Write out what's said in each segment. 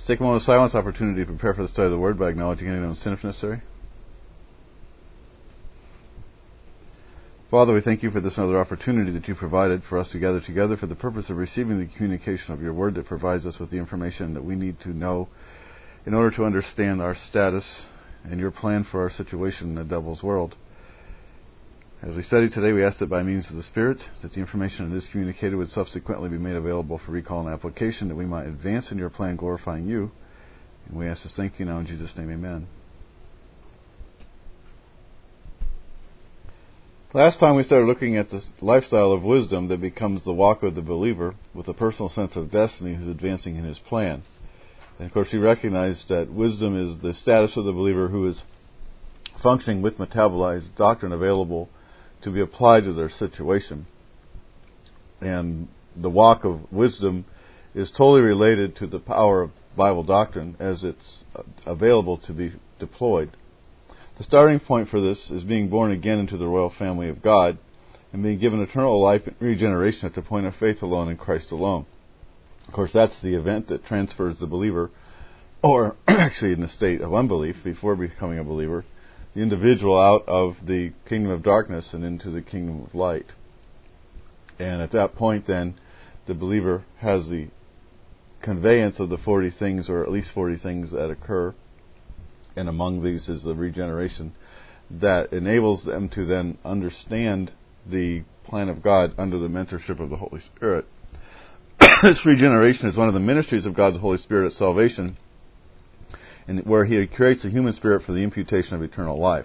take a moment of silence, opportunity to prepare for the study of the Word by acknowledging any known sin if necessary. Father, we thank you for this another opportunity that you provided for us to gather together for the purpose of receiving the communication of your Word that provides us with the information that we need to know in order to understand our status and your plan for our situation in the devil's world. As we study today, we ask that by means of the Spirit, that the information that is communicated would subsequently be made available for recall and application, that we might advance in your plan glorifying you. And we ask this thank you now in Jesus' name, amen. Last time we started looking at the lifestyle of wisdom that becomes the walk of the believer with a personal sense of destiny who's advancing in his plan. And of course we recognized that wisdom is the status of the believer who is functioning with metabolized doctrine available to be applied to their situation. And the walk of wisdom is totally related to the power of Bible doctrine as it's available to be deployed. The starting point for this is being born again into the royal family of God and being given eternal life and regeneration at the point of faith alone in Christ alone. Of course, that's the event that transfers the believer, or actually in the state of unbelief before becoming a believer, the individual out of the kingdom of darkness and into the kingdom of light. And at that point then, the believer has the conveyance of the 40 things, or at least 40 things that occur, and among these is the regeneration that enables them to then understand the plan of God under the mentorship of the Holy Spirit. This regeneration is one of the ministries of God's Holy Spirit at salvation, and where He creates a human spirit for the imputation of eternal life.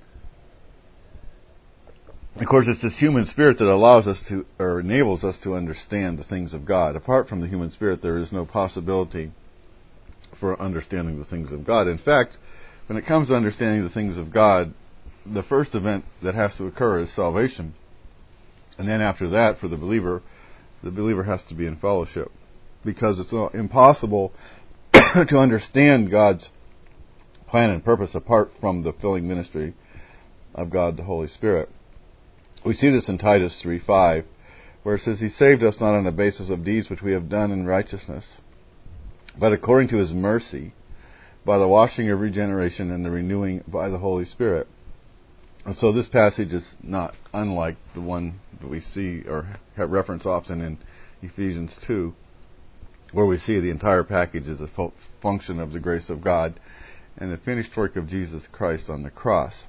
Of course, it's this human spirit that allows us to, or enables us to understand the things of God. Apart from the human spirit, there is no possibility for understanding the things of God. In fact, when it comes to understanding the things of God, the first event that has to occur is salvation. And then after that, for the believer has to be in fellowship. Because it's impossible to understand God's plan and purpose apart from the filling ministry of God the Holy Spirit. We see this in Titus 3:5, where it says, He saved us not on the basis of deeds which we have done in righteousness, but according to His mercy, by the washing of regeneration and the renewing by the Holy Spirit. And so this passage is not unlike the one that we see or have reference often in Ephesians 2, where we see the entire package as a function of the grace of God and the finished work of Jesus Christ on the cross.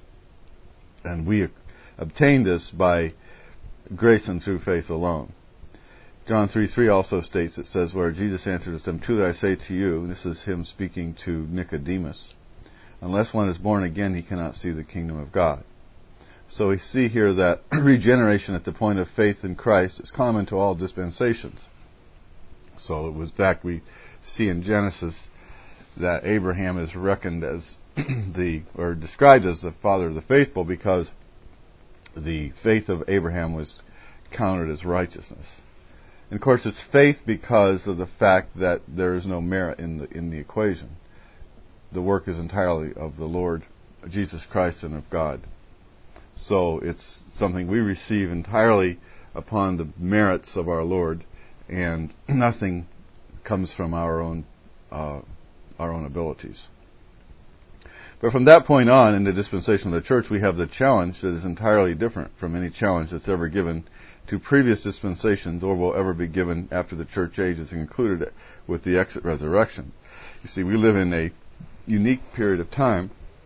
And we obtain this by grace and through faith alone. John 3:3 also states, it says, where Jesus answered them, Truly I say to you, this is Him speaking to Nicodemus, unless one is born again, he cannot see the kingdom of God. So we see here that regeneration at the point of faith in Christ is common to all dispensations. So it was back we see in Genesis that Abraham is reckoned as or described as the father of the faithful because the faith of Abraham was counted as righteousness. And of course it's faith because of the fact that there is no merit in the equation. The work is entirely of the Lord Jesus Christ and of God. So it's something we receive entirely upon the merits of our Lord, and nothing comes from our own abilities. But from that point on, in the dispensation of the church, we have the challenge that is entirely different from any challenge that's ever given to previous dispensations or will ever be given after the church age is concluded with the exit resurrection. You see, we live in a unique period of time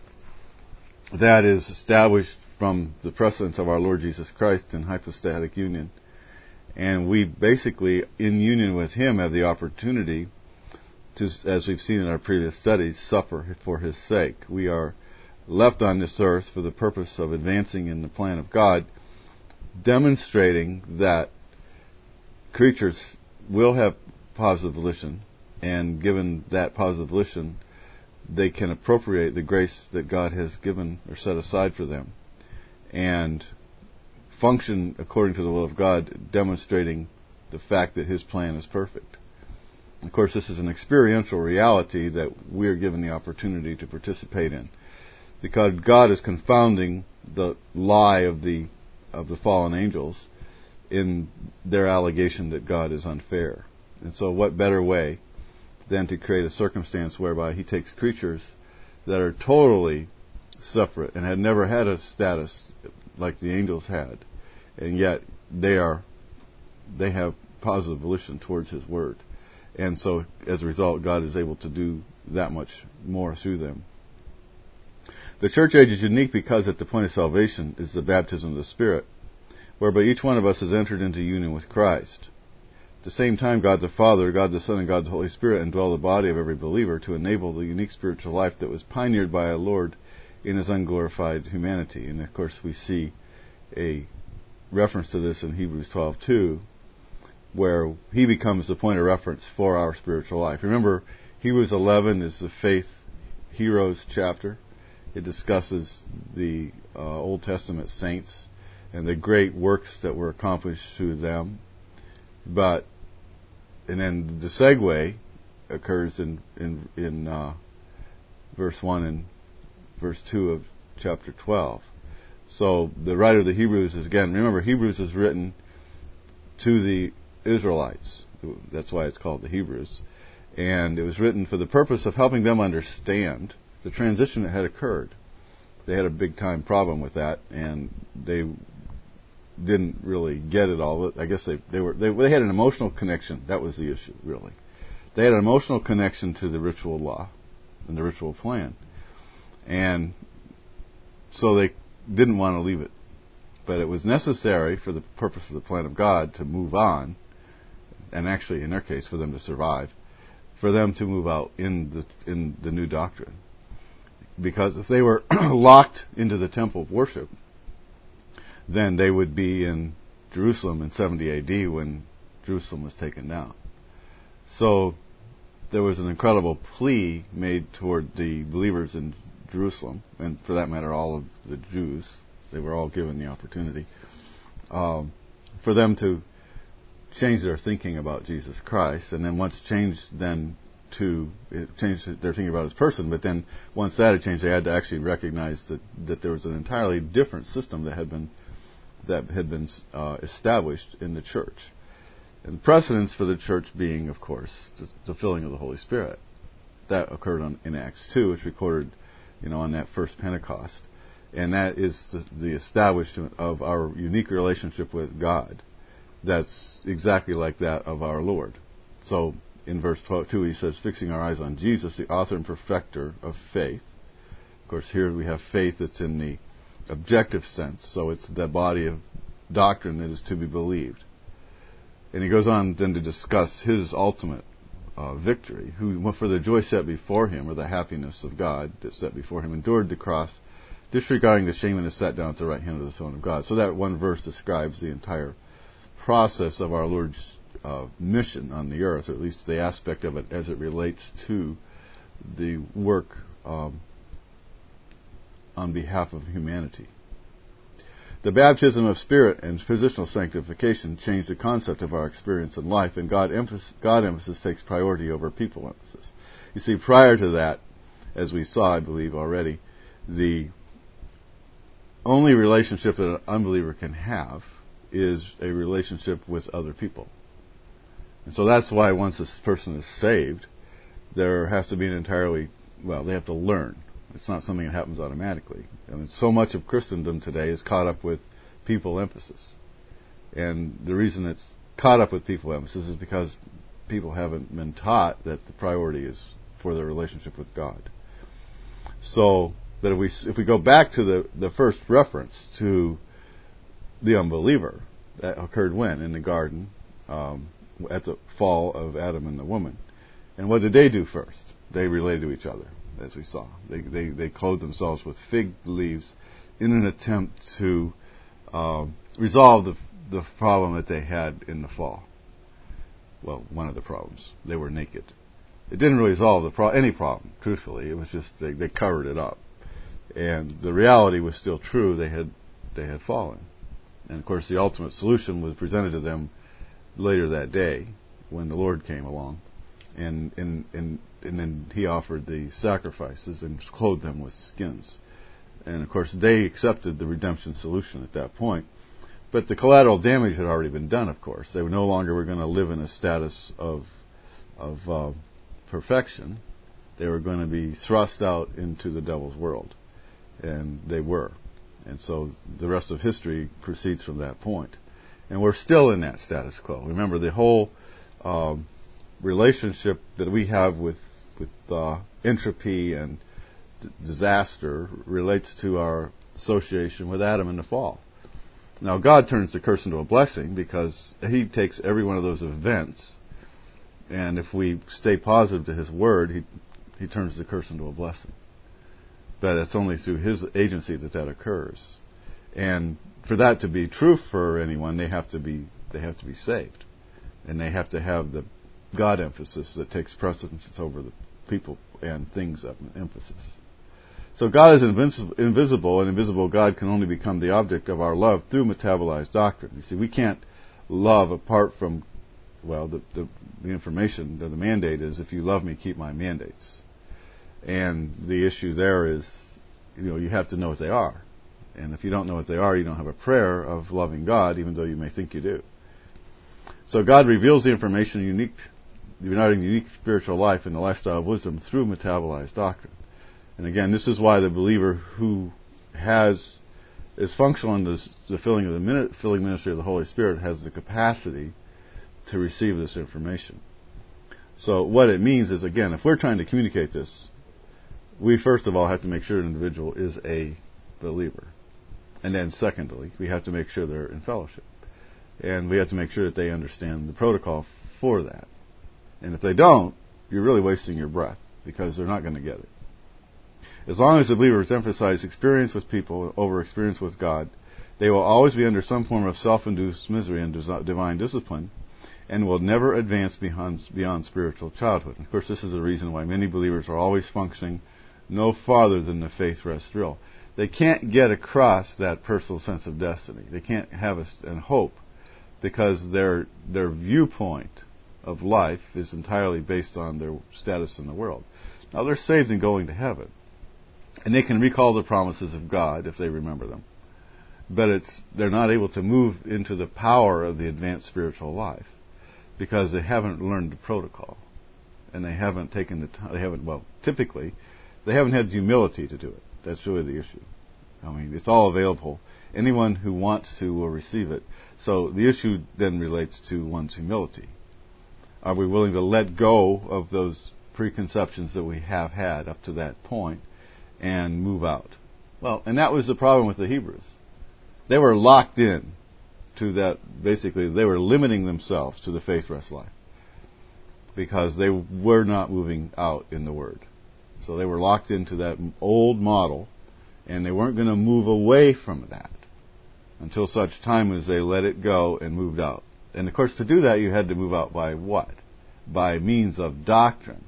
that is established from the precedence of our Lord Jesus Christ in hypostatic union. And we basically, in union with Him, have the opportunity to, as we've seen in our previous studies, suffer for His sake. We are left on this earth for the purpose of advancing in the plan of God, demonstrating that creatures will have positive volition, and given that positive volition, they can appropriate the grace that God has given or set aside for them and function according to the will of God, demonstrating the fact that His plan is perfect. Of course, this is an experiential reality that we are given the opportunity to participate in, because God is confounding the lie of the fallen angels in their allegation that God is unfair. And so what better way than to create a circumstance whereby he takes creatures that are totally separate and had never had a status like the angels had, and yet they have positive volition towards his word. And so as a result, God is able to do that much more through them. The church age is unique because at the point of salvation is the baptism of the Spirit, whereby each one of us has entered into union with Christ. At the same time, God the Father, God the Son, and God the Holy Spirit indwell the body of every believer to enable the unique spiritual life that was pioneered by our Lord in his unglorified humanity. And of course we see a reference to this in Hebrews 12:2, where he becomes the point of reference for our spiritual life. Remember, Hebrews 11 is the faith heroes chapter. It discusses the Old Testament saints and the great works that were accomplished through them. And then the segue occurs in verse 1 and verse 2 of chapter 12. So the writer of the Hebrews is, again, remember, Hebrews is written to the Israelites. That's why it's called the Hebrews. And it was written for the purpose of helping them understand the transition that had occurred. They had a big time problem with that, and they didn't really get it all. I guess they had an emotional connection. That was the issue, really. They had an emotional connection to the ritual law and the ritual plan. And so they didn't want to leave it. But it was necessary for the purpose of the plan of God to move on, and actually in their case for them to survive, for them to move out in the new doctrine. Because if they were locked into the temple of worship, then they would be in Jerusalem in 70 AD when Jerusalem was taken down. So there was an incredible plea made toward the believers in Jerusalem, and for that matter all of the Jews. They were all given the opportunity for them to change their thinking about Jesus Christ, and then once changed, then to change their thinking about his person. But then once that had changed, they had to actually recognize that there was an entirely different system that had been established in the church, and precedence for the church being, of course, the filling of the Holy Spirit. That occurred in Acts 2, which recorded, on that first Pentecost. And that is the establishment of our unique relationship with God. That's exactly like that of our Lord. So in verse 2 he says, fixing our eyes on Jesus, the author and perfecter of faith. Of course, here we have faith that's in the objective sense. So it's the body of doctrine that is to be believed. And he goes on then to discuss his ultimate victory, who for the joy set before him, or the happiness of God that set before him, endured the cross, disregarding the shame, and is sat down at the right hand of the throne of God. So that one verse describes the entire process of our Lord's mission on the earth, or at least the aspect of it as it relates to the work on behalf of humanity. The baptism of Spirit and positional sanctification change the concept of our experience in life, and God emphasis takes priority over people emphasis. You see, prior to that, as we saw, I believe, already, the only relationship that an unbeliever can have is a relationship with other people. And so that's why once this person is saved, there has to be they have to learn. It's not something that happens automatically. I mean, so much of Christendom today is caught up with people emphasis. And the reason it's caught up with people emphasis is because people haven't been taught that the priority is for their relationship with God. So that if we go back to the first reference to the unbeliever, that occurred when? In the garden, at the fall of Adam and the woman. And what did they do first? They related to each other, as we saw. They clothed themselves with fig leaves in an attempt to resolve the problem that they had in the fall. Well, one of the problems. They were naked. It didn't really resolve any problem, truthfully. It was just they covered it up. And the reality was still true. They had fallen. And of course the ultimate solution was presented to them later that day when the Lord came along. And then he offered the sacrifices and clothed them with skins. And of course they accepted the redemption solution at that point. But the collateral damage had already been done, of course. They no longer were going to live in a status of perfection, they were going to be thrust out into the devil's world. And they were. And so the rest of history proceeds from that point. And we're still in that status quo. Remember, the whole relationship that we have with entropy and disaster relates to our association with Adam in the fall. Now, God turns the curse into a blessing because He takes every one of those events, and if we stay positive to His Word, He turns the curse into a blessing. But it's only through His agency that occurs. And for that to be true for anyone, they have to be saved, and they have to have the God emphasis that takes precedence over the people and things emphasis. So God is invisible, and invisible God can only become the object of our love through metabolized doctrine. You see, we can't love apart from, well, the information, the mandate is, if you love me, keep my mandates. And the issue there is, you have to know what they are. And if you don't know what they are, you don't have a prayer of loving God, even though you may think you do. So God reveals the information regarding the unique spiritual life and the lifestyle of wisdom through metabolized doctrine. And again, this is why the believer who is functional in the filling ministry of the Holy Spirit has the capacity to receive this information. So what it means is, again, if we're trying to communicate this, we first of all have to make sure an individual is a believer. And then secondly, we have to make sure they're in fellowship. And we have to make sure that they understand the protocol for that. And if they don't, you're really wasting your breath, because they're not going to get it. As long as the believers emphasize experience with people over experience with God, they will always be under some form of self-induced misery and divine discipline, and will never advance beyond spiritual childhood. And of course, this is the reason why many believers are always functioning no farther than the faith rest drill. They can't get across that personal sense of destiny. They can't have a hope, because their viewpoint of life is entirely based on their status in the world. Now, they're saved and going to heaven, and they can recall the promises of God if they remember them. But they're not able to move into the power of the advanced spiritual life, because they haven't learned the protocol, and they haven't taken the time. Typically, they haven't had the humility to do it. That's really the issue. I mean, it's all available. Anyone who wants to will receive it. So the issue then relates to one's humility. Are we willing to let go of those preconceptions that we have had up to that point and move out? Well, and that was the problem with the Hebrews. They were locked in to that. Basically, they were limiting themselves to the faith rest life because they were not moving out in the Word. So they were locked into that old model, and they weren't going to move away from that until such time as they let it go and moved out. And of course, to do that, you had to move out by what? By means of doctrine.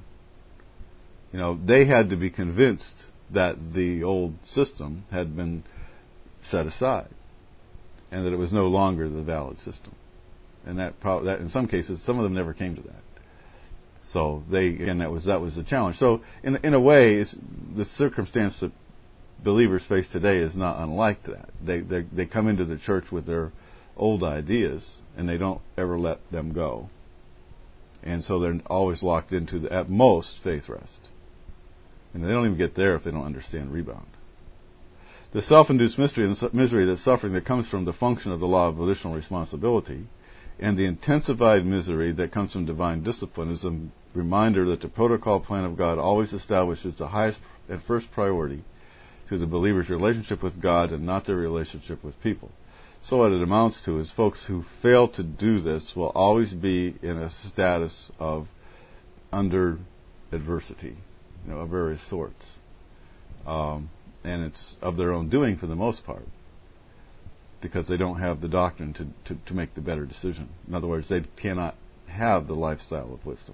They had to be convinced that the old system had been set aside, and that it was no longer the valid system. And that in some cases, some of them never came to that. So that was the challenge. So in a way, the circumstance that believers face today is not unlike that. They come into the church with their old ideas, and they don't ever let them go. And so they're always locked into at most faith rest. And they don't even get there if they don't understand rebound. The self-induced misery that's suffering that comes from the function of the law of volitional responsibility, and the intensified misery that comes from divine discipline, is a reminder that the protocol plan of God always establishes the highest and first priority to the believer's relationship with God and not their relationship with people. So what it amounts to is folks who fail to do this will always be in a status of under adversity, of various sorts. And it's of their own doing for the most part, because they don't have the doctrine to make the better decision. In other words, they cannot have the lifestyle of wisdom.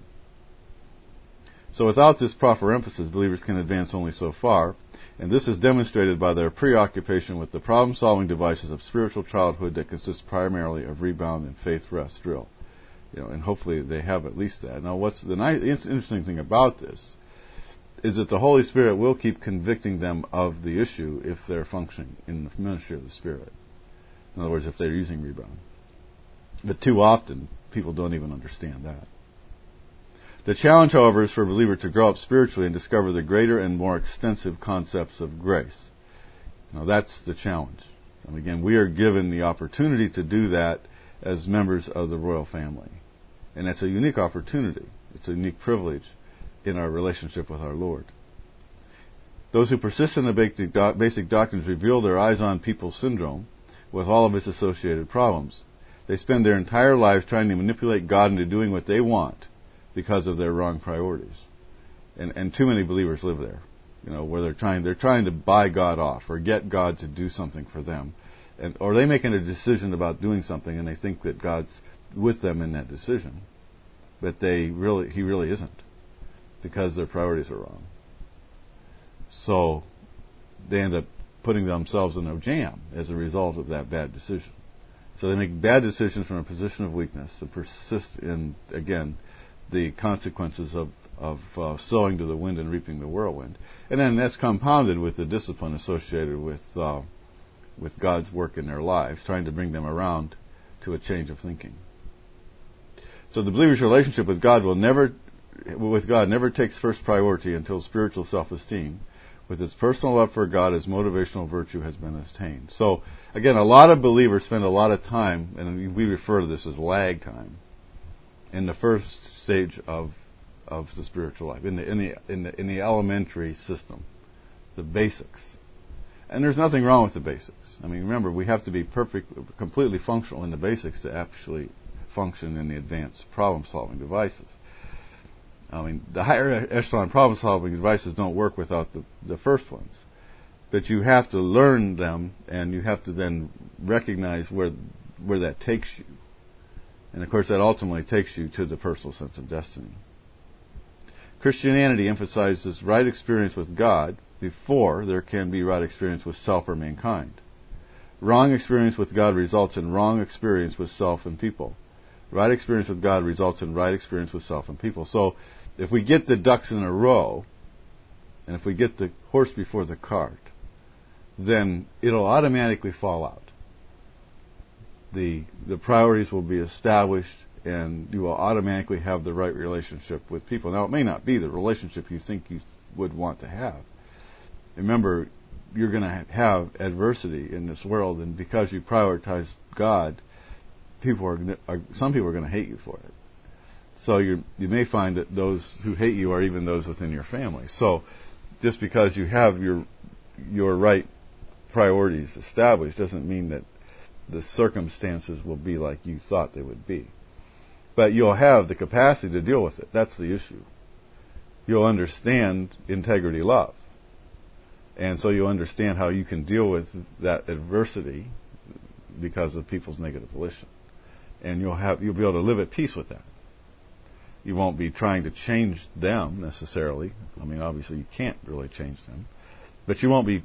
So without this proper emphasis, believers can advance only so far, and this is demonstrated by their preoccupation with the problem-solving devices of spiritual childhood that consist primarily of rebound and faith rest drill. And hopefully they have at least that. Now, what's the interesting thing about this is that the Holy Spirit will keep convicting them of the issue if they're functioning in the ministry of the Spirit. In other words, if they're using rebound. But too often, people don't even understand that. The challenge, however, is for a believer to grow up spiritually and discover the greater and more extensive concepts of grace. Now, that's the challenge. And again, we are given the opportunity to do that as members of the royal family. And that's a unique opportunity. It's a unique privilege in our relationship with our Lord. Those who persist in the basic doctrines reveal their eyes-on-people syndrome with all of its associated problems. They spend their entire lives trying to manipulate God into doing what they want because of their wrong priorities. And too many believers live there, where they're trying to buy God off or get God to do something for them. Or they make a decision about doing something and they think that God's with them in that decision. But He really isn't, because their priorities are wrong. So they end up putting themselves in a jam as a result of that bad decision. So they make bad decisions from a position of weakness and persist in, again, the consequences of sowing to the wind and reaping the whirlwind. And then that's compounded with the discipline associated with God's work in their lives, trying to bring them around to a change of thinking. So the believer's relationship with God never takes first priority until spiritual self-esteem, with its personal love for God as motivational virtue, has been attained. So, again, a lot of believers spend a lot of time, and we refer to this as lag time, in the first stage of the spiritual life, in the elementary system, the basics. And there's nothing wrong with the basics. I mean, remember, we have to be completely functional in the basics to actually function in the advanced problem-solving devices. I mean, the higher echelon problem-solving devices don't work without the first ones. But you have to learn them, and you have to then recognize where that takes you. And, of course, that ultimately takes you to the personal sense of destiny. Christianity emphasizes right experience with God before there can be right experience with self or mankind. Wrong experience with God results in wrong experience with self and people. Right experience with God results in right experience with self and people. So, if we get the ducks in a row, and if we get the horse before the cart, then it'll automatically fall out. The priorities will be established, and you will automatically have the right relationship with people. Now, it may not be the relationship you think you would want to have. Remember, you're going to have adversity in this world, and because you prioritize God, some people are going to hate you for it. So you may find that those who hate you are even those within your family. So just because you have your right priorities established doesn't mean that the circumstances will be like you thought they would be. But you'll have the capacity to deal with it. That's the issue. You'll understand integrity love. And so you'll understand how you can deal with that adversity because of people's negative volition. And you'll be able to live at peace with that. You won't be trying to change them necessarily. I mean, obviously you can't really change them, but you won't be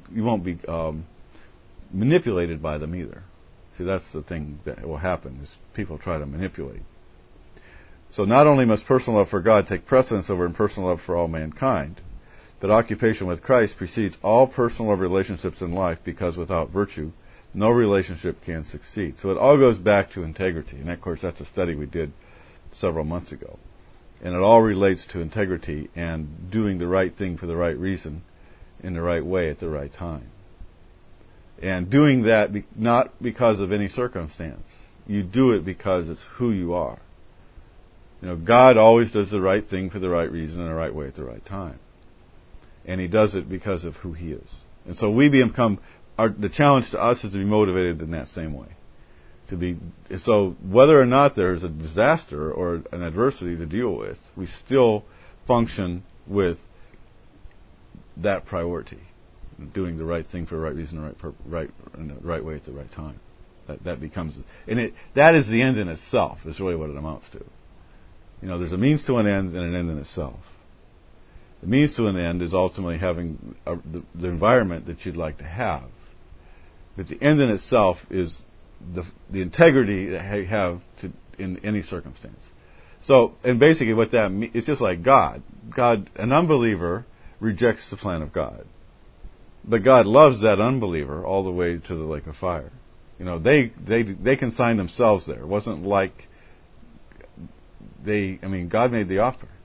manipulated by them either. See, that's the thing that will happen is people try to manipulate. So not only must personal love for God take precedence over personal love for all mankind, but occupation with Christ precedes all personal love relationships in life, because without virtue, no relationship can succeed. So it all goes back to integrity. And of course, that's a study we did several months ago. And it all relates to integrity and doing the right thing for the right reason in the right way at the right time. And doing that not because of any circumstance. You do it because it's who you are. God always does the right thing for the right reason in the right way at the right time. And He does it because of who He is. And so the challenge to us is to be motivated in that same way. So whether or not there's a disaster or an adversity to deal with, we still function with that priority, doing the right thing for the right reason, in the right way at the right time. That becomes, and that is the end in itself. Is really what it amounts to. There's a means to an end and an end in itself. The means to an end is ultimately having the environment that you'd like to have, but the end in itself is the integrity that you have in any circumstance. So, and basically what that means, it's just like God. An unbeliever rejects the plan of God. But God loves that unbeliever all the way to the lake of fire. They consigned themselves there. It wasn't like God made the offer.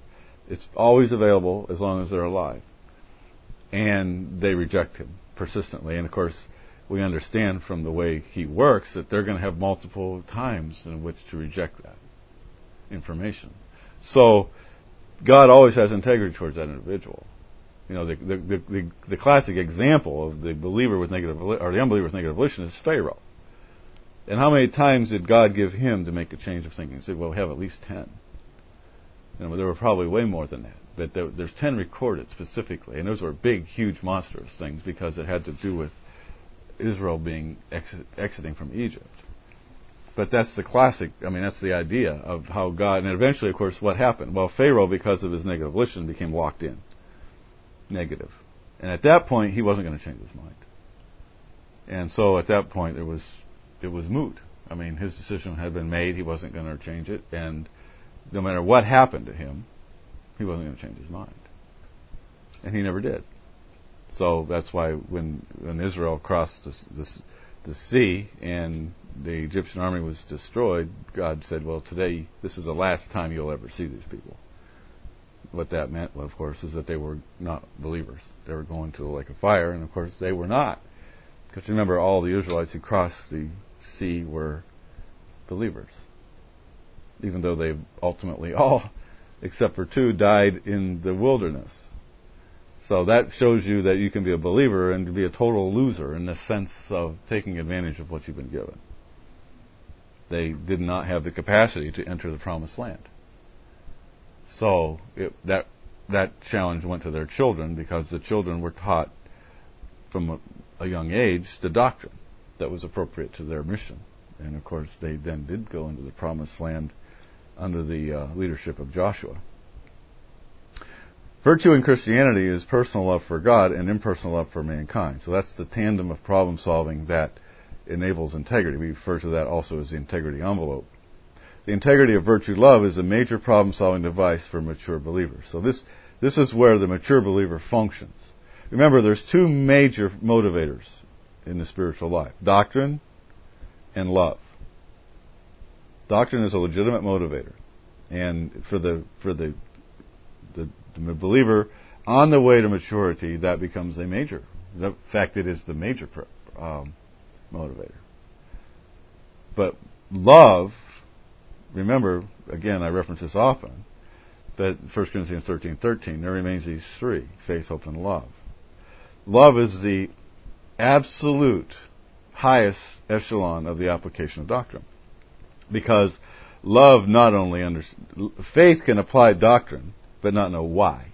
It's always available as long as they're alive. And they reject him persistently. And of course, we understand from the way he works that they're going to have multiple times in which to reject that information. So God always has integrity towards that individual. You know, the classic example of the believer with negative, or the unbeliever with negative volition is Pharaoh. And how many times did God give him to make a change of thinking? He said, well, we have at least 10. You know, there were probably way more than that. But there's 10 recorded specifically. And those were big, huge, monstrous things because it had to do with Israel being exiting from Egypt. But that's the classic, that's the idea of how God, and eventually, of course, what happened? Well, Pharaoh, because of his negative volition, became locked in. Negative. And at that point, he wasn't going to change his mind. And so at that point, it was moot. His decision had been made. He wasn't going to change it. And no matter what happened to him, he wasn't going to change his mind. And he never did. So that's why when Israel crossed the sea and the Egyptian army was destroyed, God said, well, today, this is the last time you'll ever see these people. What that meant, well, of course, is that they were not believers. They were going to the lake of fire, and of course they were not. Because remember, all the Israelites who crossed the sea were believers. Even though they ultimately all, except for 2, died in the wilderness. So that shows you that you can be a believer and be a total loser in the sense of taking advantage of what you've been given. They did not have the capacity to enter the promised land. So that challenge went to their children because the children were taught from a young age the doctrine that was appropriate to their mission. And of course they then did go into the promised land under the leadership of Joshua. Virtue in Christianity is personal love for God and impersonal love for mankind. So that's the tandem of problem solving that enables integrity. We refer to that also as the integrity envelope. The integrity of virtue love is a major problem-solving device for mature believers. So this is where the mature believer functions. Remember, there's 2 major motivators in the spiritual life: doctrine and love. Doctrine is a legitimate motivator, and for the believer on the way to maturity, that becomes a major. In fact, it is the major motivator. But love. Remember, again, I reference this often, that 1 Corinthians 13:13, there remains these 3, faith, hope, and love. Love is the absolute highest echelon of the application of doctrine. Because love not only faith can apply doctrine, but not know why.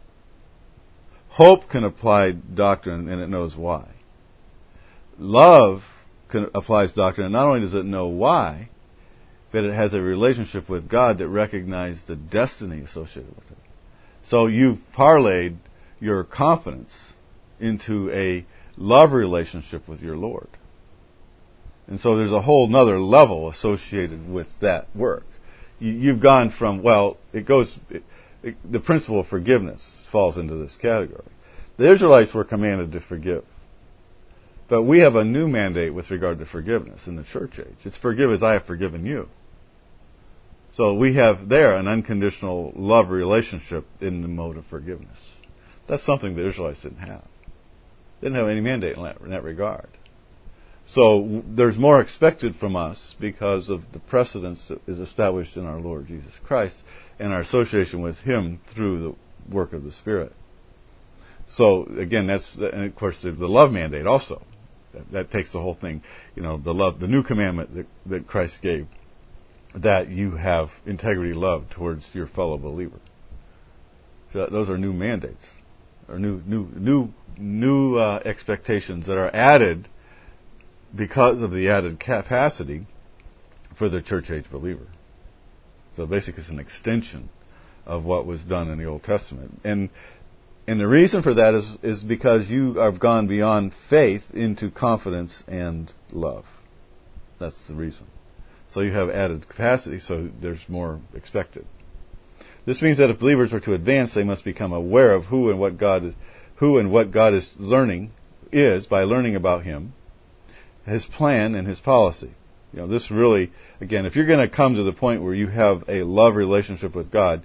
Hope can apply doctrine, and it knows why. Love applies doctrine, and not only does it know why, but it has a relationship with God that recognizes the destiny associated with it. So you've parlayed your confidence into a love relationship with your Lord. And so there's a whole nother level associated with that work. You've gone from, the principle of forgiveness falls into this category. The Israelites were commanded to forgive. But we have a new mandate with regard to forgiveness in the church age. It's forgive as I have forgiven you. So we have there an unconditional love relationship in the mode of forgiveness. That's something the Israelites didn't have. They didn't have any mandate in that regard. So there's more expected from us because of the precedence that is established in our Lord Jesus Christ and our association with Him through the work of the Spirit. So again, and of course the love mandate also. That takes the whole thing, the new commandment that Christ gave, that you have integrity love towards your fellow believer. So those are new mandates, or new expectations that are added because of the added capacity for the church age believer. So basically, it's an extension of what was done in the Old Testament, and the reason for that is because you have gone beyond faith into confidence and love. That's the reason. So you have added capacity, so there's more expected. This means that if believers are to advance, they must become aware of who and what God is learning by learning about Him, His plan, and His policy. This really, again, if you're going to come to the point where you have a love relationship with God,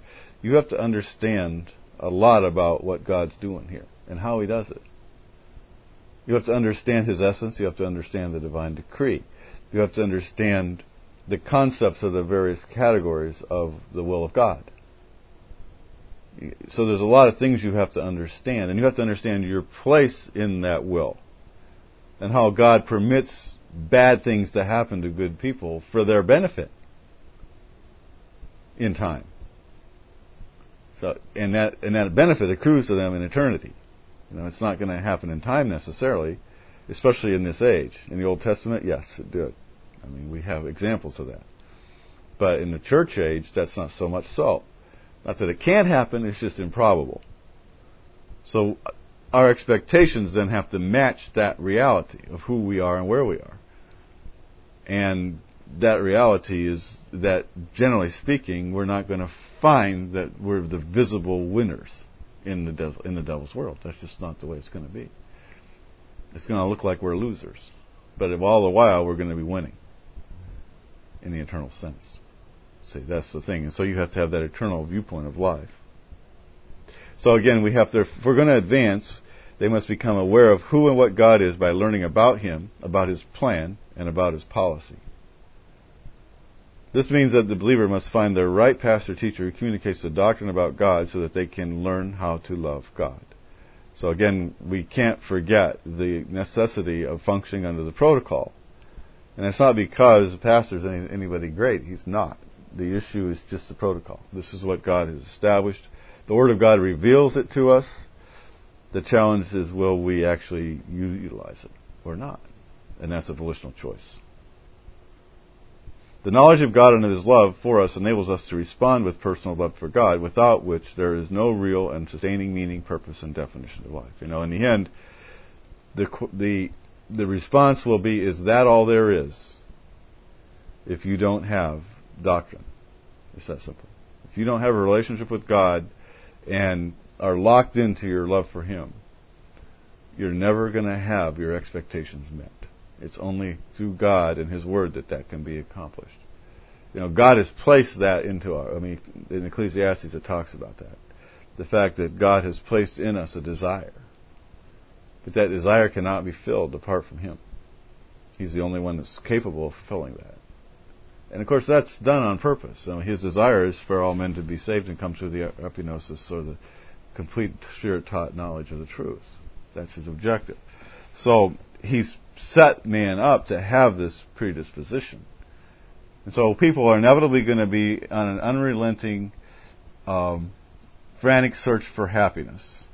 you have to understand a lot about what God's doing here and how He does it. You have to understand His essence. You have to understand the divine decree. You have to understand the concepts of the various categories of the will of God. So there's a lot of things you have to understand, and you have to understand your place in that will and how God permits bad things to happen to good people for their benefit in time. So, and that benefit accrues to them in eternity. It's not going to happen in time necessarily, especially in this age. In the Old Testament, yes, it did. We have examples of that. But in the church age, that's not so much so. Not that it can't happen, it's just improbable. So our expectations then have to match that reality of who we are and where we are. And that reality is that, generally speaking, we're not going to find that we're the visible winners in the devil's world. That's just not the way it's going to be. It's going to look like we're losers. But if all the while we're going to be winning in the eternal sense. See, that's the thing. And so you have to have that eternal viewpoint of life. So again, if we're going to advance, they must become aware of who and what God is by learning about Him, about His plan, and about His policy. This means that the believer must find their right pastor teacher who communicates the doctrine about God so that they can learn how to love God. So again, we can't forget the necessity of functioning under the protocol. And it's not because the pastor is anybody great. He's not. The issue is just the protocol. This is what God has established. The Word of God reveals it to us. The challenge is, will we actually utilize it or not? And that's a volitional choice. The knowledge of God and of His love for us enables us to respond with personal love for God, without which there is no real and sustaining meaning, purpose, and definition of life. In the end, the response will be, is that all there is? If you don't have doctrine. It's that simple. If you don't have a relationship with God and are locked into your love for Him, you're never going to have your expectations met. It's only through God and His Word that can be accomplished. God has placed that into in Ecclesiastes it talks about that. The fact that God has placed in us a desire. But that desire cannot be filled apart from Him. He's the only one that's capable of fulfilling that. And of course that's done on purpose. His desire is for all men to be saved and come to the epignosis, or the complete Spirit-taught knowledge of the truth. That's His objective. So He's set man up to have this predisposition. And so people are inevitably going to be on an unrelenting, frantic search for happiness,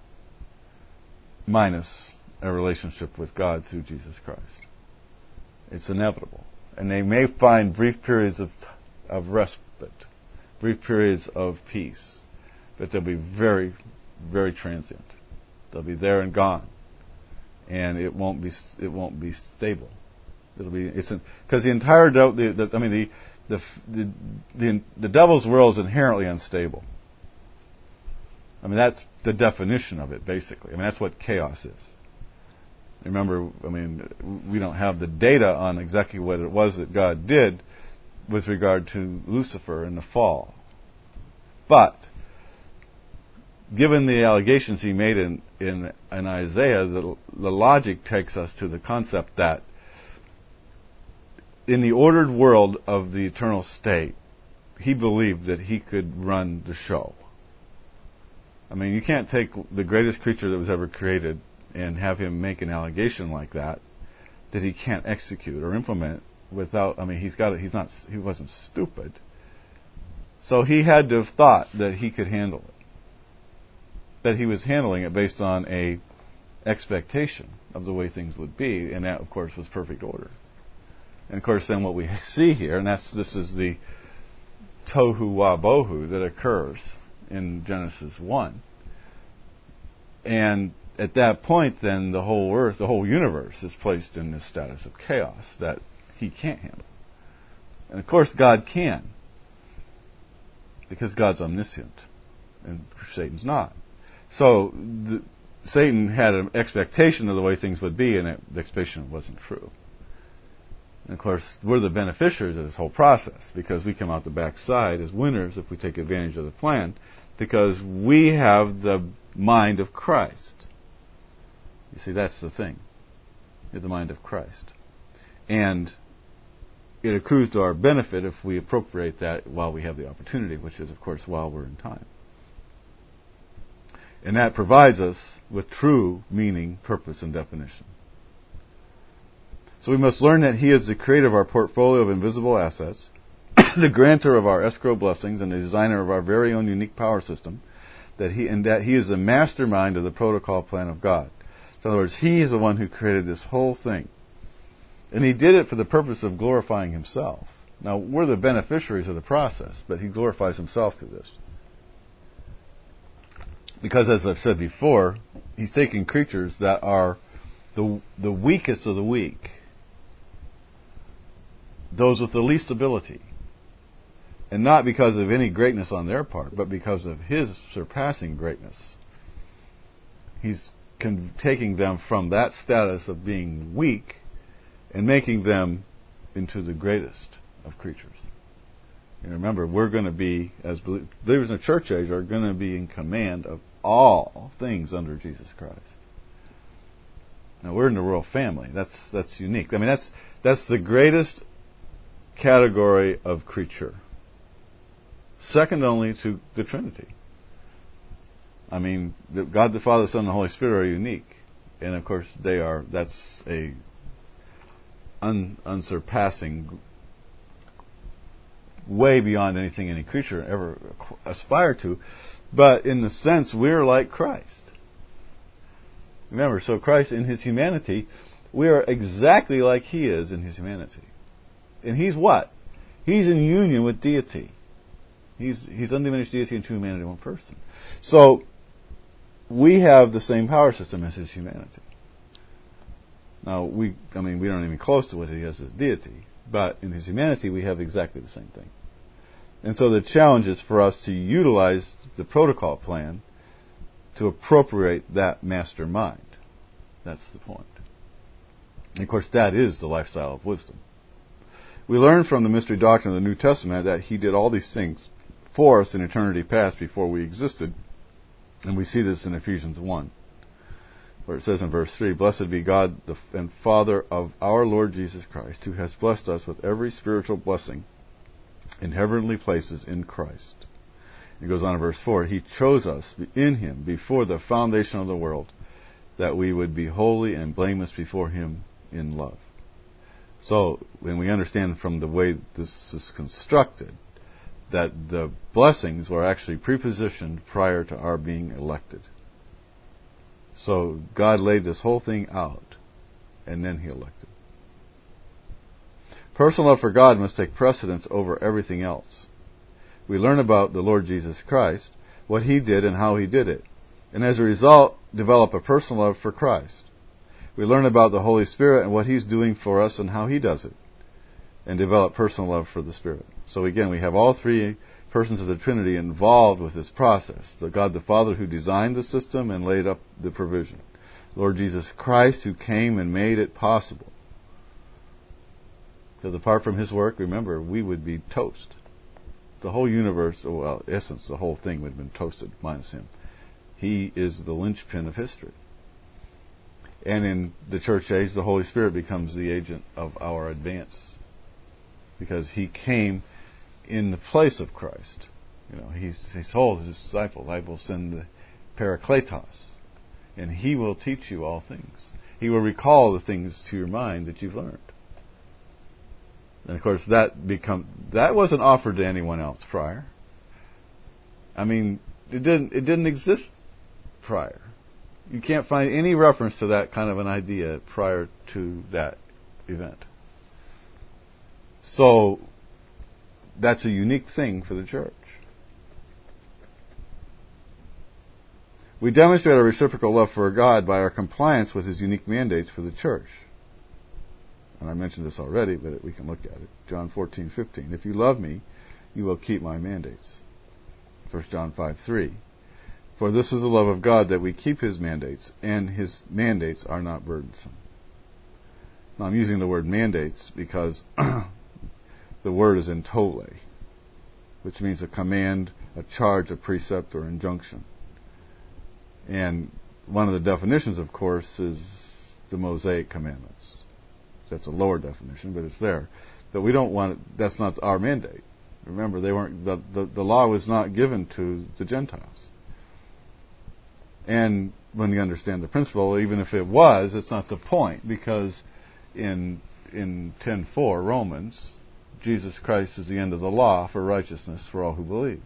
minus a relationship with God through Jesus Christ. It's inevitable. And they may find brief periods of respite, brief periods of peace, but they'll be very, very transient. They'll be there and gone. And it won't be stable. Because the entire the devil's world is inherently unstable. That's the definition of it, basically. That's what chaos is. Remember, we don't have the data on exactly what it was that God did with regard to Lucifer and the fall. But given the allegations he made in Isaiah, the logic takes us to the concept that in the ordered world of the eternal state, he believed that he could run the show. You can't take the greatest creature that was ever created and have him make an allegation like that he can't execute or implement without. He wasn't stupid. So he had to have thought that he could handle it. But he was handling it based on a expectation of the way things would be, and that, of course, was perfect order. And of course, then what we see here, and this is the tohu wabohu that occurs in Genesis 1. And at that point, then the whole earth, the whole universe, is placed in this status of chaos that he can't handle. And of course, God can, because God's omniscient, and Satan's not. So Satan had an expectation of the way things would be, and that expectation wasn't true. And of course, we're the beneficiaries of this whole process, because we come out the backside as winners if we take advantage of the plan. because we have the mind of Christ. You see, that's the thing. We have the mind of Christ. And it accrues to our benefit if we appropriate that while we have the opportunity, which is, of course, while we're in time. And that provides us with true meaning, purpose, and definition. So we must learn that He is the creator of our portfolio of invisible assets, the grantor of our escrow blessings, and the designer of our very own unique power system, that He is the mastermind of the protocol plan of God. So in other words, He is the one who created this whole thing. And He did it for the purpose of glorifying Himself. Now, we're the beneficiaries of the process, but He glorifies Himself through this. Because, as I've said before, He's taking creatures that are the weakest of the weak, those with the least ability, and not because of any greatness on their part, but because of His surpassing greatness. He's taking them from that status of being weak and making them into the greatest of creatures. And remember, we're going to be, as believers in the church age, are going to be in command of all things under Jesus Christ. Now, we're in the royal family. That's unique. I mean, that's the greatest category of creature, second only to the Trinity. I mean, God the Father, Son, and the Holy Spirit are unique, and of course that's a unsurpassing, way beyond anything any creature ever aspire to. But in the sense, we're like Christ. Remember, so Christ in His humanity, we are exactly like He is in His humanity. And He's what? He's in union with deity. He's undiminished deity and true humanity in one person. So, we have the same power system as His humanity. Now, we don't even close to what He has as deity, but in His humanity we have exactly the same thing. And so the challenge is for us to utilize the protocol plan to appropriate that master mind. That's the point. And of course, that is the lifestyle of wisdom. We learn from the mystery doctrine of the New Testament that He did all these things for us in eternity past before we existed. And we see this in Ephesians 1, where it says in verse 3, "Blessed be God and Father of our Lord Jesus Christ, who has blessed us with every spiritual blessing in heavenly places in Christ." It goes on in verse 4, "He chose us in Him before the foundation of the world, that we would be holy and blameless before Him in love." So, when we understand from the way this is constructed, that the blessings were actually prepositioned prior to our being elected. So, God laid this whole thing out, and then He elected. Personal love for God must take precedence over everything else. We learn about the Lord Jesus Christ, what He did and how He did it, and as a result, develop a personal love for Christ. We learn about the Holy Spirit and what He's doing for us and how He does it, and develop personal love for the Spirit. So again, we have all three persons of the Trinity involved with this process. The God the Father who designed the system and laid up the provision. Lord Jesus Christ who came and made it possible. Because apart from His work, remember, we would be toast. The whole universe, well, in essence, the whole thing would have been toasted minus Him. He is the linchpin of history. And in the church age, the Holy Spirit becomes the agent of our advance, because He came in the place of Christ. He told His disciples, "I will send the Parakletos, and He will teach you all things. He will recall the things to your mind that you've learned." And of course, that wasn't offered to anyone else prior. I mean, it didn't exist prior. You can't find any reference to that kind of an idea prior to that event. So, that's a unique thing for the church. We demonstrate our reciprocal love for God by our compliance with His unique mandates for the church. And I mentioned this already, but we can look at it. John 14:15. "If you love me, you will keep my mandates." 1 John 5:3. "For this is the love of God, that we keep His mandates, and His mandates are not burdensome." Now, I'm using the word mandates because the word is in tole. which means a command, a charge, a precept, or injunction. And one of the definitions, of course, is the Mosaic commandments. That's a lower definition, but it's there. But we don't want it, that's not our mandate. Remember, they weren't the law was not given to the Gentiles. And when you understand the principle, even if it was, it's not the point, because in 10:4 Romans, Jesus Christ is the end of the law for righteousness for all who believe.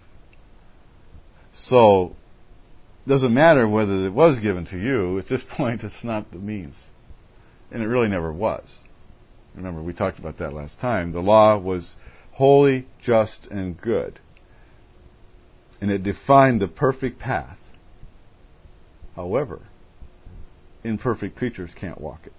So it doesn't matter whether it was given to you. At this point, it's not the means. And it really never was. Remember, we talked about that last time. The law was holy, just, and good. And it defined the perfect path. However, imperfect creatures can't walk it.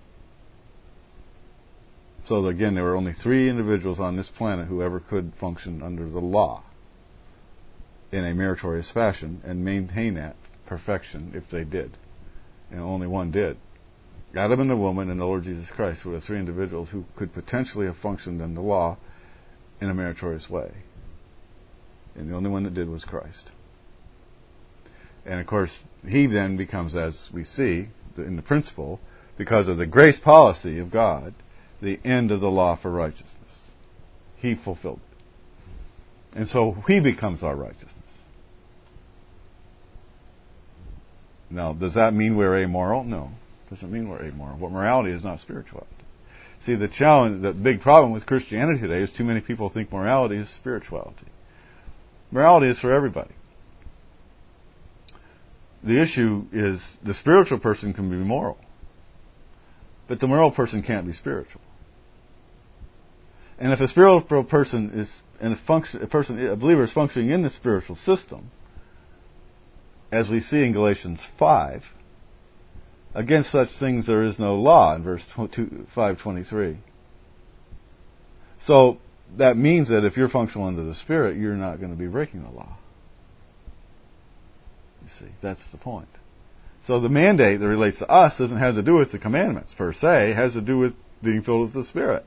So again, there were only 3 individuals on this planet who ever could function under the law in a meritorious fashion and maintain that perfection if they did. And only one did. Adam and the woman and the Lord Jesus Christ were the 3 individuals who could potentially have functioned in the law in a meritorious way. And the only one that did was Christ. And of course, he then becomes, as we see in the principle, because of the grace policy of God, the end of the law for righteousness. He fulfilled it. And so he becomes our righteousness. Now, does that mean we're amoral? No. It doesn't mean we're amoral. What morality is not spirituality. See, the challenge, the big problem with Christianity today is too many people think morality is spirituality. Morality is for everybody. The issue is the spiritual person can be moral, but the moral person can't be spiritual. And if a spiritual person is, and a believer is functioning in the spiritual system, as we see in Galatians 5, against such things there is no law, in verse 5:23. So that means that if you're functional under the Spirit, you're not going to be breaking the law. You see, that's the point. So the mandate that relates to us doesn't have to do with the commandments per se. It has to do with being filled with the Spirit.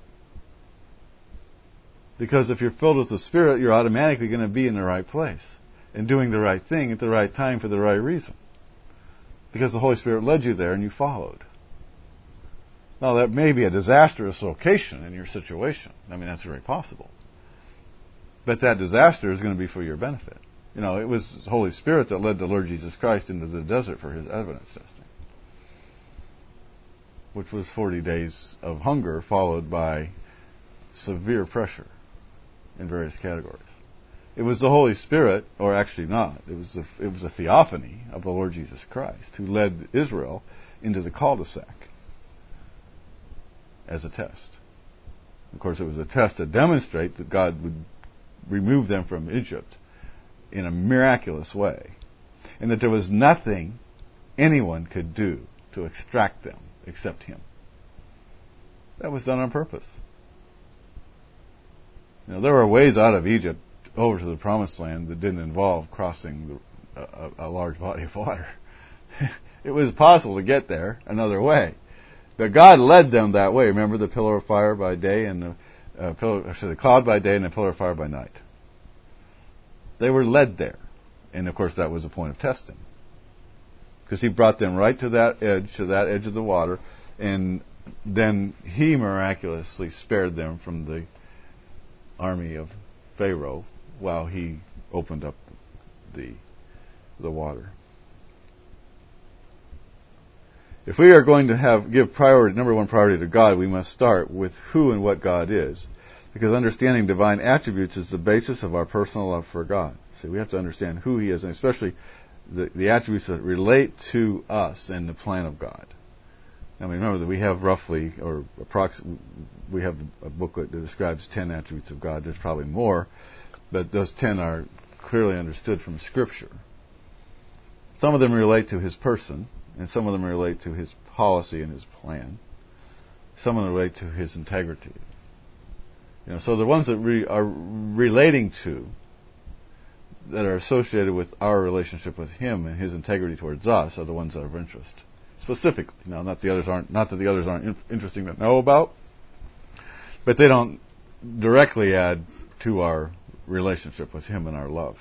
Because if you're filled with the Spirit, you're automatically going to be in the right place and doing the right thing at the right time for the right reason. Because the Holy Spirit led you there and you followed. Now, that may be a disastrous location in your situation. I mean, that's very possible. But that disaster is going to be for your benefit. You know, it was the Holy Spirit that led the Lord Jesus Christ into the desert for his evidence testing, which was 40 days of hunger followed by severe pressure in various categories. It was the Holy Spirit, or actually not, it was a theophany of the Lord Jesus Christ who led Israel into the cul-de-sac as a test. Of course, it was a test to demonstrate that God would remove them from Egypt in a miraculous way, and that there was nothing anyone could do to extract them except Him. That was done on purpose. You know, there were ways out of Egypt over to the Promised Land that didn't involve crossing a large body of water. It was possible to get there another way, but God led them that way. Remember the pillar of fire by day and the cloud by day and the pillar of fire by night. They were led there. And of course that was a point of testing. Because He brought them right to that edge of the water, and then He miraculously spared them from the army of Pharaoh while He opened up the water. If we are going to give number one priority to God, we must start with who and what God is. Because understanding divine attributes is the basis of our personal love for God. See, we have to understand who He is, and especially the attributes that relate to us and the plan of God. Now remember that we have roughly, or approximately, we have a booklet that describes 10 attributes of God. There's probably more, but those 10 are clearly understood from Scripture. Some of them relate to His person, and some of them relate to His policy and His plan. Some of them relate to His integrity. You know, so the ones that are relating to, that are associated with our relationship with Him and His integrity towards us, are the ones that are of interest. Specifically, now, not that the others aren't interesting to know about, but they don't directly add to our relationship with Him and our love.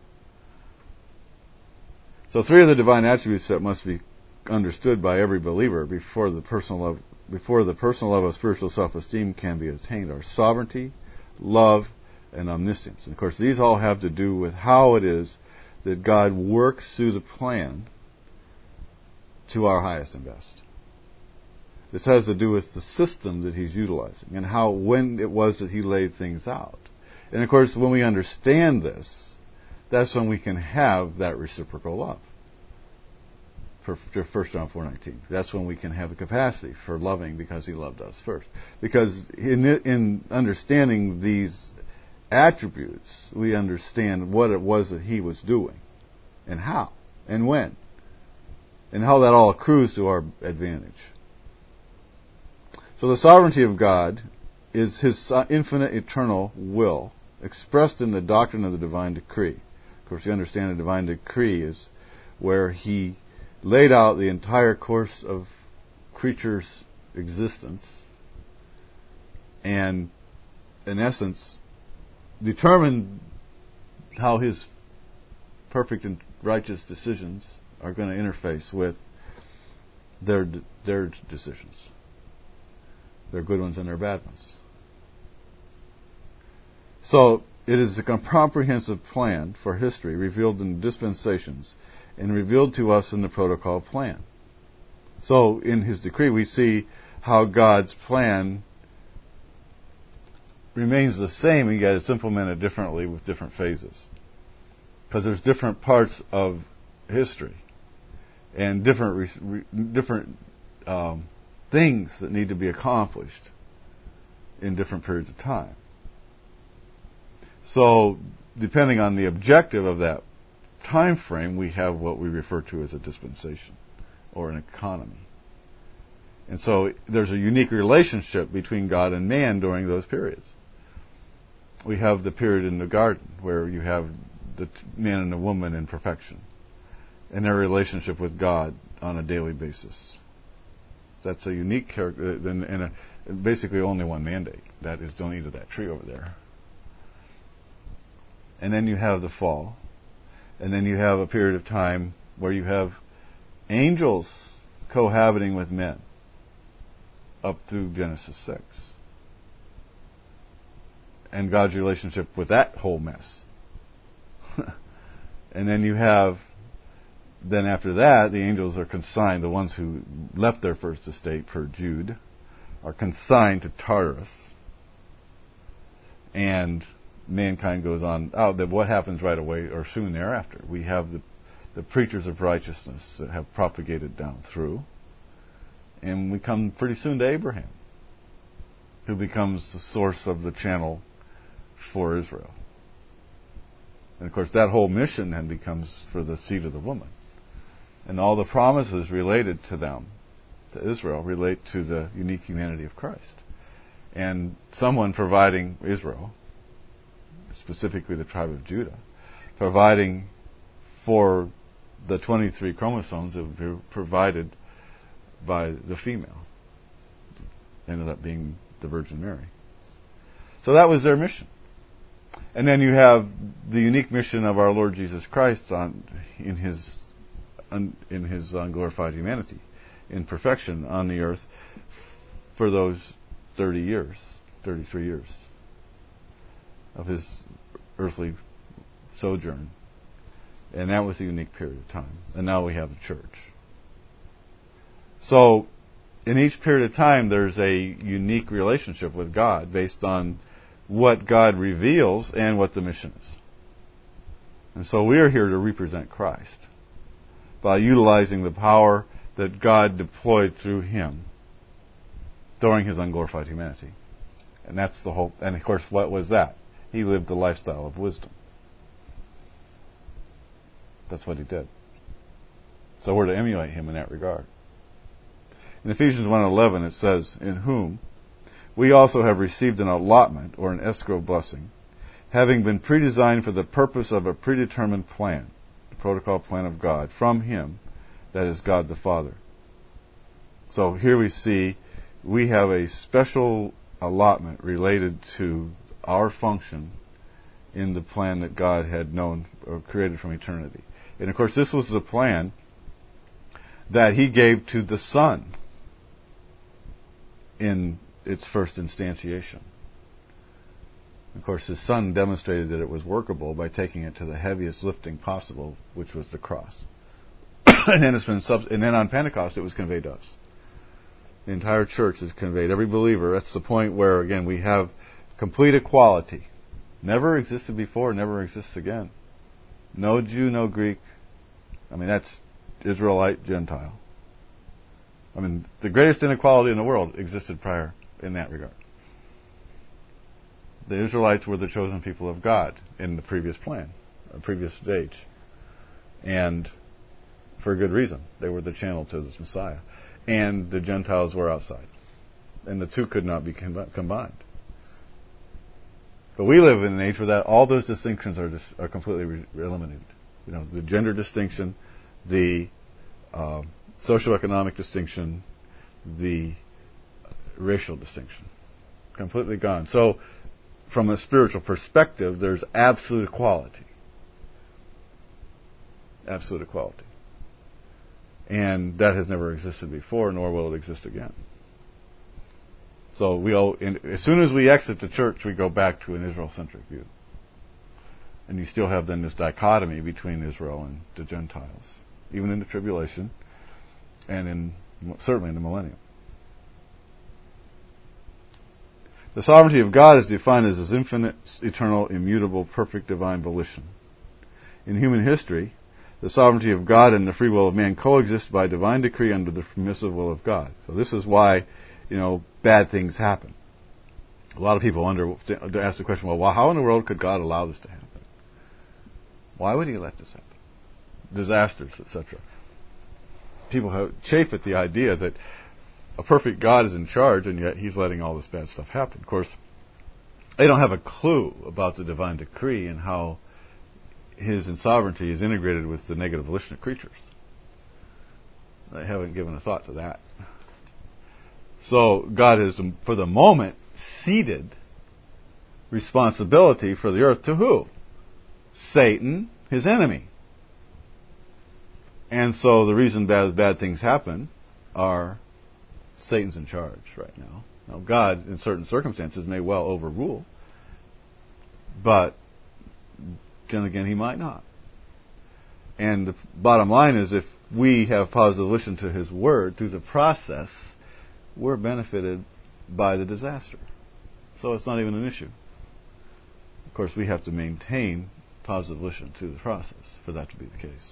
So 3 of the divine attributes that must be understood by every believer before the personal love of spiritual self-esteem can be attained are sovereignty, love, and omniscience. And of course, these all have to do with how it is that God works through the plan to our highest and best. This has to do with the system that He's utilizing and when it was that He laid things out. And of course, when we understand this, that's when we can have that reciprocal love. For 1 John 4:19. That's when we can have the capacity for loving because He loved us first. Because in understanding these attributes, we understand what it was that He was doing, and how, and when, and how that all accrues to our advantage. So the sovereignty of God is His infinite eternal will expressed in the doctrine of the divine decree. Of course, you understand the divine decree is where He laid out the entire course of creatures' existence and, in essence, determined how His perfect and righteous decisions are going to interface with their decisions, their good ones and their bad ones. So, it is a comprehensive plan for history revealed in dispensations and revealed to us in the protocol plan. So, in His decree, we see how God's plan remains the same, and yet it's implemented differently with different phases. Because there's different parts of history and different things that need to be accomplished in different periods of time. So, depending on the objective of that time frame, we have what we refer to as a dispensation or an economy. And so there's a unique relationship between God and man during those periods. We have the period in the garden where you have the man and the woman in perfection and their relationship with God on a daily basis. That's a unique character and basically only one mandate. That is, don't eat of that tree over there. And then you have the fall. And then you have a period of time where you have angels cohabiting with men up through Genesis 6. And God's relationship with that whole mess. And then you have, then after that, the angels are consigned, the ones who left their first estate per Jude, are consigned to Tartarus. And mankind goes on. What happens right away or soon thereafter? We have the preachers of righteousness that have propagated down through. And we come pretty soon to Abraham, who becomes the source of the channel for Israel. And of course, that whole mission then becomes for the seed of the woman. And all the promises related to them, to Israel, relate to the unique humanity of Christ. And someone providing Israel, specifically the tribe of Judah, providing for the 23 chromosomes that would be provided by the female. Ended up being the Virgin Mary. So that was their mission. And then you have the unique mission of our Lord Jesus Christ in his unglorified humanity, in perfection on the earth for those 33 years of His earthly sojourn. And that was a unique period of time. And now we have the church. So, in each period of time, there's a unique relationship with God based on what God reveals and what the mission is. And so we are here to represent Christ by utilizing the power that God deployed through Him during His unglorified humanity. And that's the whole. And of course, what was that? He lived a lifestyle of wisdom. That's what He did. So we're to emulate Him in that regard. In Ephesians 1:11 it says, "In whom we also have received an allotment," or an escrow blessing, "having been predesigned for the purpose of a predetermined plan," the protocol plan of God, "from Him," that is God the Father. So here we see we have a special allotment related to our function in the plan that God had known or created from eternity. And of course, this was the plan that He gave to the Son in its first instantiation. Of course, His Son demonstrated that it was workable by taking it to the heaviest lifting possible, which was the cross. And then on Pentecost, it was conveyed to us. The entire church is conveyed. Every believer. That's the point where, again, we have complete equality. Never existed before, never exists again. No Jew, no Greek. I mean, that's Israelite, Gentile. I mean, the greatest inequality in the world existed prior in that regard. The Israelites were the chosen people of God in the previous plan, a previous stage. And for a good reason. They were the channel to this Messiah. And the Gentiles were outside. And the two could not be combined. But we live in an age where all those distinctions are completely eliminated. You know, the gender distinction, the socioeconomic distinction, the racial distinction. Completely gone. So, from a spiritual perspective, there's absolute equality. Absolute equality. And that has never existed before, nor will it exist again. So as soon as we exit the church, we go back to an Israel-centric view. And you still have then this dichotomy between Israel and the Gentiles, even in the tribulation, and certainly in the millennium. The sovereignty of God is defined as His infinite, eternal, immutable, perfect divine volition. In human history, the sovereignty of God and the free will of man coexist by divine decree under the permissive will of God. So this is why, bad things happen. A lot of people ask the question, well, how in the world could God allow this to happen? Why would He let this happen? Disasters, etc. People chafe at the idea that a perfect God is in charge, and yet He's letting all this bad stuff happen. Of course, they don't have a clue about the divine decree and how His sovereignty is integrated with the negative volition of creatures. They haven't given a thought to that. So God has, for the moment, ceded responsibility for the earth to who? Satan, his enemy. And so the reason bad things happen are Satan's in charge right now. Now God, in certain circumstances, may well overrule, but then again, He might not. And the bottom line is, if we have positive volition to His Word through the process, we're benefited by the disaster. So it's not even an issue. Of course, we have to maintain positive volition to the process for that to be the case.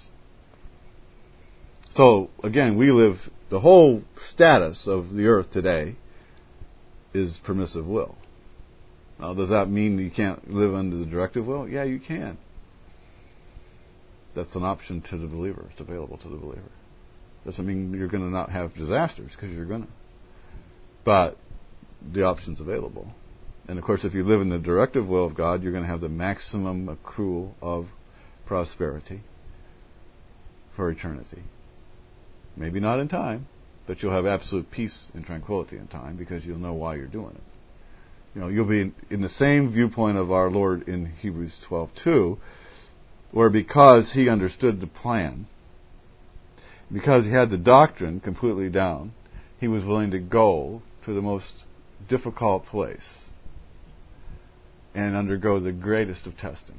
So, again, the whole status of the earth today is permissive will. Now, does that mean you can't live under the directive will? Yeah, you can. That's an option to the believer. It's available to the believer. Doesn't mean you're going to not have disasters, because you're going to. But the option's available. And of course, if you live in the directive will of God, you're going to have the maximum accrual of prosperity for eternity. Maybe not in time, but you'll have absolute peace and tranquility in time, because you'll know why you're doing it. You'll be in the same viewpoint of our Lord in Hebrews 12:2, where because He understood the plan, because He had the doctrine completely down, He was willing to go to the most difficult place and undergo the greatest of testing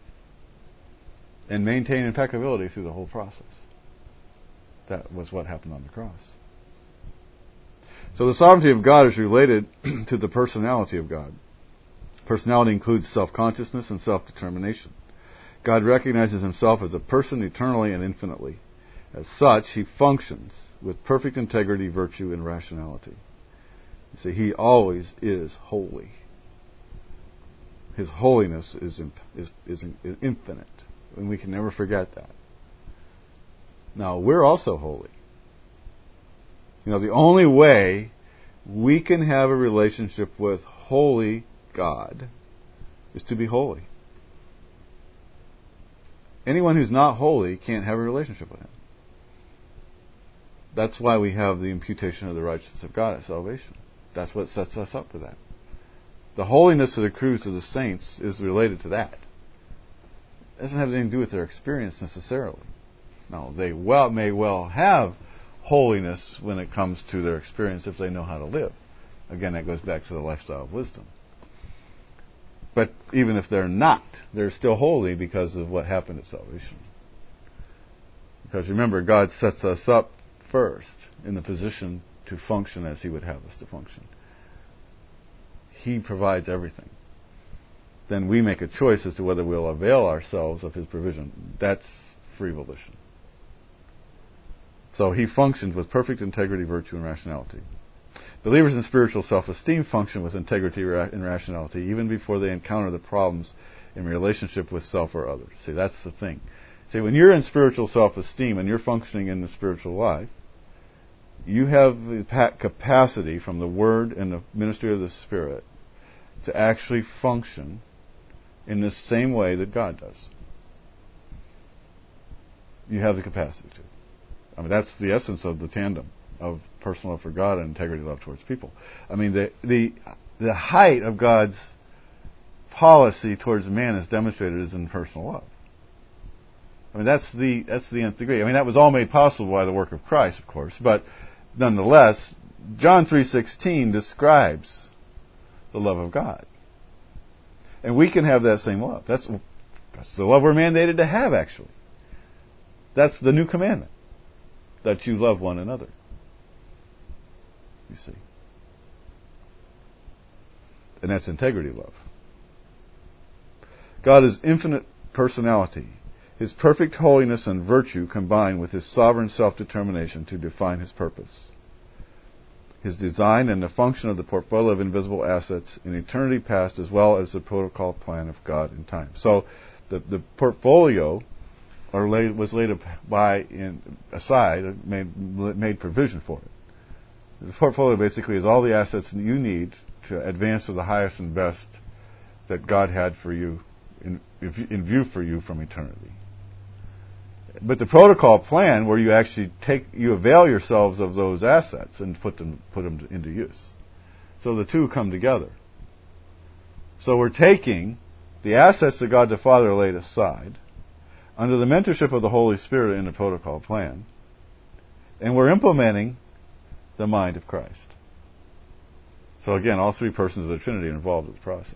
and maintain impeccability through the whole process. That was what happened on the cross. So the sovereignty of God is related to the personality of God. Personality includes self-consciousness and self-determination. God recognizes Himself as a person eternally and infinitely. As such, He functions with perfect integrity, virtue, and rationality. You see, He always is holy. His holiness is infinite, and we can never forget that. Now, we're also holy. The only way we can have a relationship with holy God is to be holy. Anyone who's not holy can't have a relationship with Him. That's why we have the imputation of the righteousness of God at salvation. That's what sets us up for that. The holiness that accrues to the saints is related to that. It doesn't have anything to do with their experience necessarily. Now, they may well have holiness when it comes to their experience if they know how to live. Again, that goes back to the lifestyle of wisdom. But even if they're not, they're still holy because of what happened at salvation. Because remember, God sets us up first in the position to function as He would have us to function. He provides everything. Then we make a choice as to whether we'll avail ourselves of His provision. That's free volition. So He functions with perfect integrity, virtue, and rationality. Believers in spiritual self-esteem function with integrity and rationality even before they encounter the problems in relationship with self or others. See, that's the thing. See, when you're in spiritual self-esteem and you're functioning in the spiritual life, you have the capacity from the Word and the ministry of the Spirit to actually function in the same way that God does. You have the capacity to. I mean, that's the essence of the tandem of personal love for God and integrity love towards people. I mean, the height of God's policy towards man is demonstrated as in personal love. I mean, that's the nth degree. I mean, that was all made possible by the work of Christ, of course, but nonetheless, John 3:16 describes the love of God. And we can have that same love. That's the love we're mandated to have, actually. That's the new commandment, that you love one another. You see. And that's integrity love. God is infinite personality. His perfect holiness and virtue combine with His sovereign self-determination to define His purpose. His design and the function of the portfolio of invisible assets in eternity past, as well as the protocol plan of God in time. So the portfolio was laid aside, made provision for it. The portfolio basically is all the assets that you need to advance to the highest and best that God had for you, in view for you from eternity. But the protocol plan, where you actually avail yourselves of those assets and put them into use. So the two come together. So we're taking the assets that God the Father laid aside under the mentorship of the Holy Spirit in the protocol plan, and we're implementing the mind of Christ. So again, all three persons of the Trinity are involved in the process.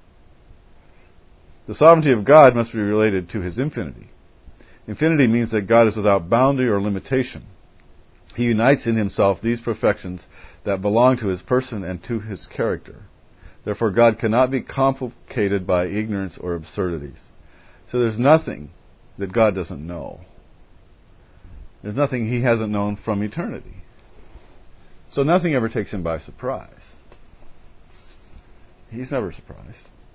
The sovereignty of God must be related to His infinity. Infinity means that God is without boundary or limitation. He unites in Himself these perfections that belong to His person and to His character. Therefore, God cannot be complicated by ignorance or absurdities. So there's nothing that God doesn't know. There's nothing He hasn't known from eternity. So nothing ever takes Him by surprise. He's never surprised.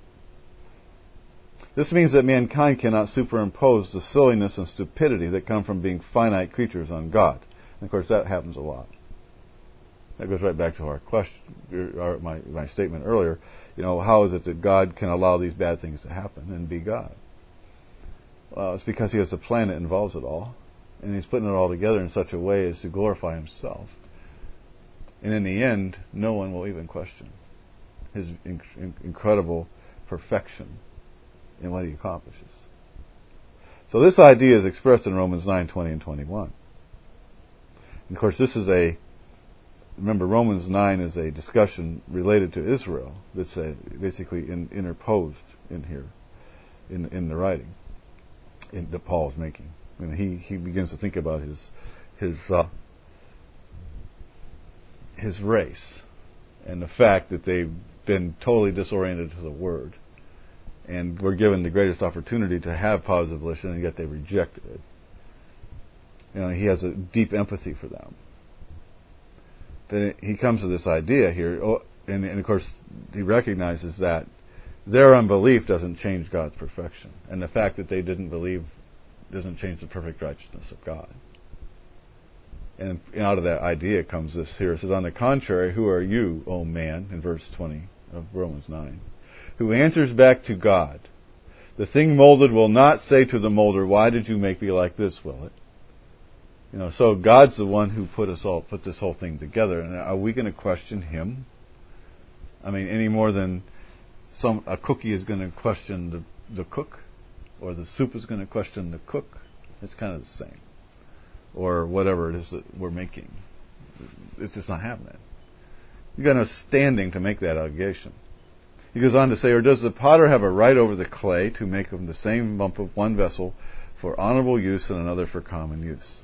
This means that mankind cannot superimpose the silliness and stupidity that come from being finite creatures on God. And of course, that happens a lot. That goes right back to our question, my statement earlier. How is it that God can allow these bad things to happen and be God? Well, it's because He has a plan that involves it all, and He's putting it all together in such a way as to glorify Himself. And in the end, no one will even question His incredible perfection in what He accomplishes. So this idea is expressed in Romans 9:20 and 21. And of course, remember, Romans 9 is a discussion related to Israel that's basically interposed in here, in the writing that Paul is making. And he begins to think about his race and the fact that they've been totally disoriented to the Word and were given the greatest opportunity to have positive volition, and yet they rejected it. He has a deep empathy for them. Then he comes to this idea here, and of course he recognizes that their unbelief doesn't change God's perfection, and the fact that they didn't believe doesn't change the perfect righteousness of God. And out of that idea comes this here. It says, on the contrary, who are you, O man, in verse 20 of Romans 9, who answers back to God? The thing molded will not say to the molder, why did you make me like this, will it? So God's the one who put this whole thing together. And are we going to question Him? I mean, any more than a cookie is going to question the cook? or the soup is going to question the cook. It's kind of the same. Or whatever it is that we're making. It's just not happening. You've got no standing to make that allegation. He goes on to say, or does the potter have a right over the clay to make of the same lump of one vessel for honorable use and another for common use?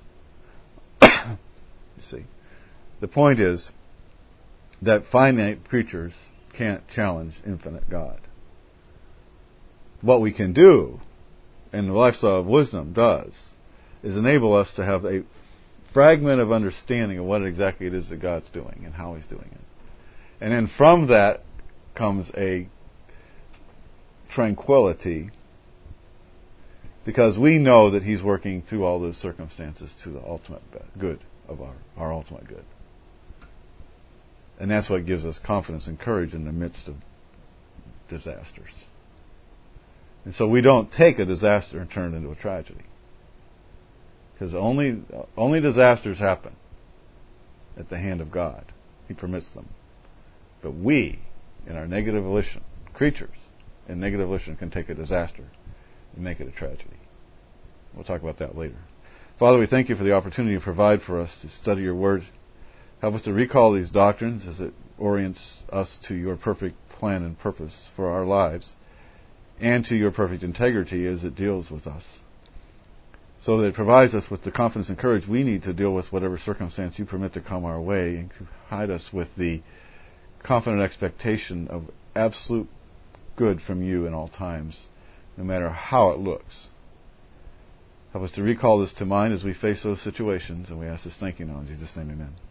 You see, the point is that finite creatures can't challenge infinite God. What we can do, and the lifestyle of wisdom does, is enable us to have a fragment of understanding of what exactly it is that God's doing and how He's doing it. And then from that comes a tranquility, because we know that He's working through all those circumstances to the ultimate good of our ultimate good. And that's what gives us confidence and courage in the midst of disasters. And so we don't take a disaster and turn it into a tragedy. Because only disasters happen at the hand of God. He permits them. But we, in our negative volition, creatures in negative volition, can take a disaster and make it a tragedy. We'll talk about that later. Father, we thank You for the opportunity you provide for us to study Your Word. Help us to recall these doctrines as it orients us to Your perfect plan and purpose for our lives, and to Your perfect integrity as it deals with us, so that it provides us with the confidence and courage we need to deal with whatever circumstance You permit to come our way, and to hide us with the confident expectation of absolute good from You in all times, no matter how it looks. Help us to recall this to mind as we face those situations, and we ask this thank You now in Jesus' name, amen.